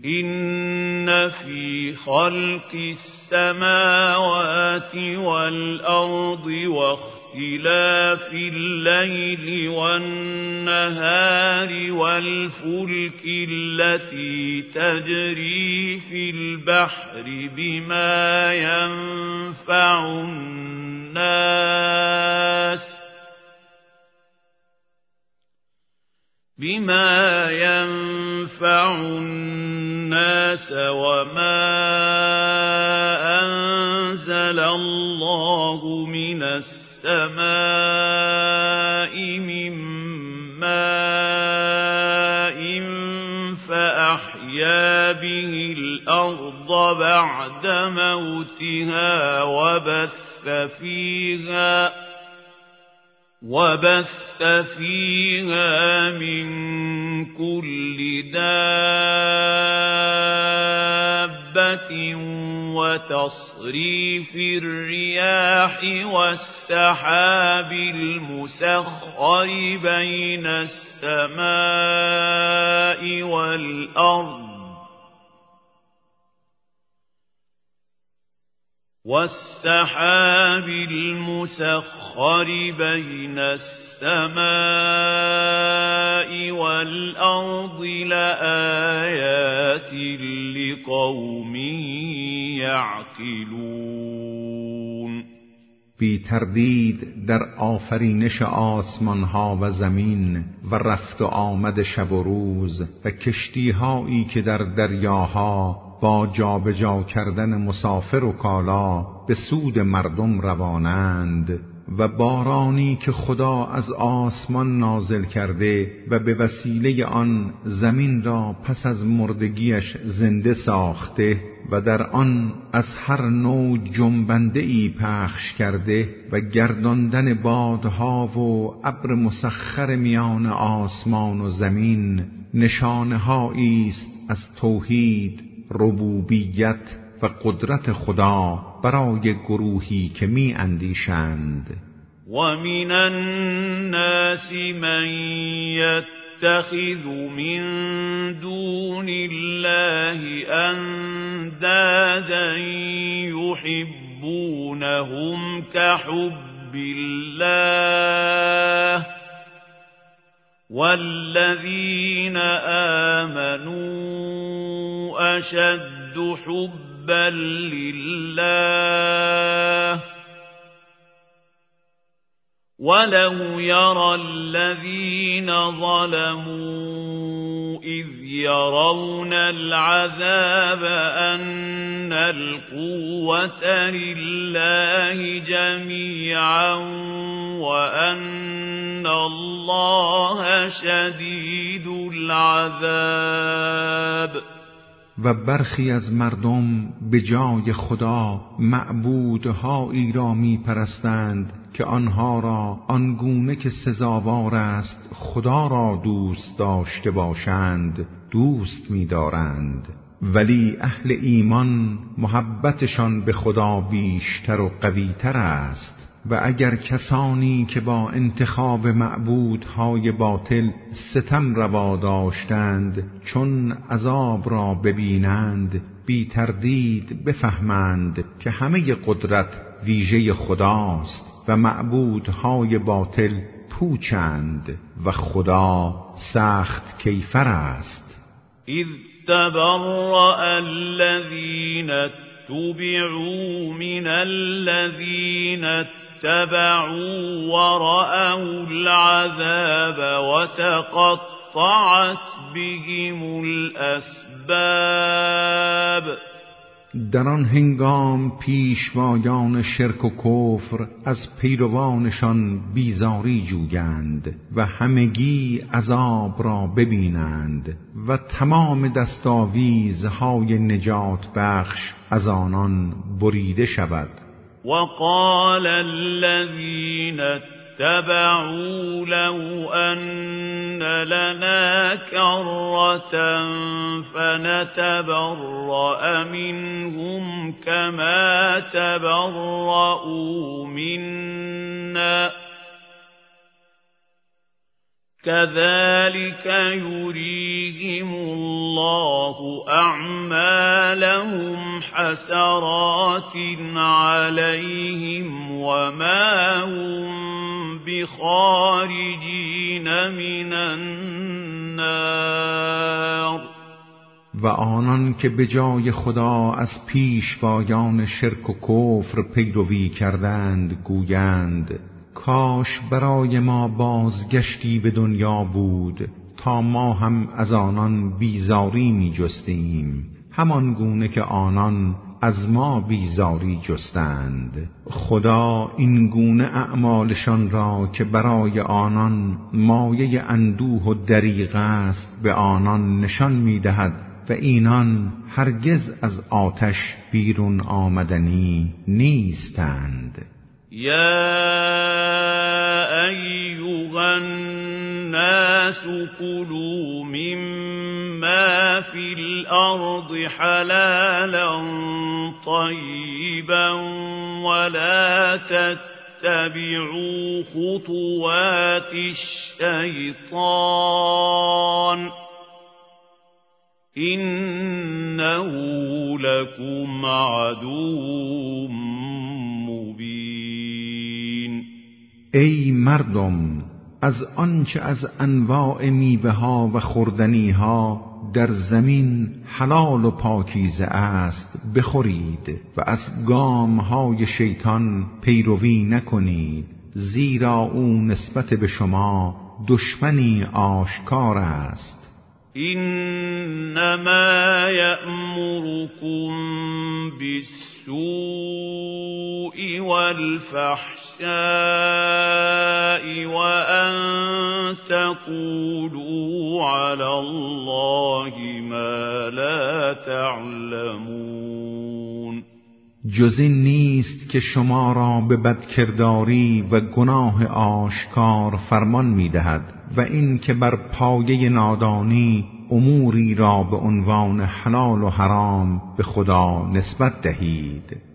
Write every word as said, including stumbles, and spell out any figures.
إن في خلق السماوات والأرض واختلاف الليل والنهار والفلك التي تجري في البحر بما ينفع الناس بما ينفع الناس وما أنزل الله من السماء من ماء فأحيا به الأرض بعد موتها وبث فيها وبث فيها من كل دابة وتصريف الرياح والسحاب المسخر بين السماء والأرض والسحاب المسخر بين السماء والأرض لآيات لقوم يعقلون. بی تردید در آفرینش آسمان ها و زمین و رفت و آمد شب و روز و کشتی هایی که در دریاها با جابجا کردن مسافر و کالا به سود مردم روانند و بارانی که خدا از آسمان نازل کرده و به وسیله آن زمین را پس از مردگیش زنده ساخته و در آن از هر نوع جنبنده ای پخش کرده و گرداندن بادها و ابر مسخر میان آسمان و زمین نشانه‌هایی است از توحید، ربوبیت و قدرت خدا برای گروهی که می اندیشند. و من الناس من یتخذ من دون الله اندادا یحبونهم كحب الله والذین آمنوا أشد حبا لله ولو يرى الذين ظلموا إذ يرون العذاب أن القوة لله جميعا وأن الله شديد العذاب. و برخی از مردم به جای خدا معبودهایی را می پرستند که آنها را آنگونه که سزاوار است خدا را دوست داشته باشند دوست می دارند، ولی اهل ایمان محبتشان به خدا بیشتر و قویتر است. و اگر کسانی که با انتخاب معبودهای باطل ستم روا داشتند چون عذاب را ببینند بی تردید بفهمند که همه قدرت ویژه خداست و معبودهای باطل پوچند و خدا سخت کیفر است. اذ تبرأ الذین اتبعوا من الذین اتبعوا ورأوا العذاب وتقطعت بهم الأسباب. در آن هنگام پیشوایان شرک و کفر از پیروانشان بیزاری جویند و همگی عذاب را ببینند و تمام دستاویزهای نجات بخش از آنان بریده شود. وقال الذين اتبعوا لو أن لنا كرة فنتبرأ منهم كما تبرؤوا منا كذلك يريهم الله أعمالهم حسرات عليهم وما هم بخارجين من النار. و آنان که به جای خدا از پیشوایان شرک و کفر پیروی کردند گویند کاش برای ما بازگشتی به دنیا بود تا ما هم از آنان بیزاری می جستیم، همان گونه که آنان از ما بیزاری جستند. خدا این گونه اعمالشان را که برای آنان مایه اندوه و دریغ است به آنان نشان می دهد و اینان هرگز از آتش بیرون آمدنی نیستند. یا ایها الناس کلوا مما فی الارض حلالا طیبا ولا تتبعوا خطوات الشیطان انه لکم عدو مبین. ای مردم، از آنچه از انواع میوه ها و خوردنی ها در زمین حلال و پاکیزه است بخورید و از گام های شیطان پیروی نکنید، زیرا او نسبت به شما دشمنی آشکار است. انما یأمرکم بالسوء والفحشاء وان تقولوا علی الله ما لا تعلمون. جز این نیست که شما را به بدکرداری و گناه آشکار فرمان می‌دهد و این که بر پایه نادانی اموری را به عنوان حلال و حرام به خدا نسبت دهید.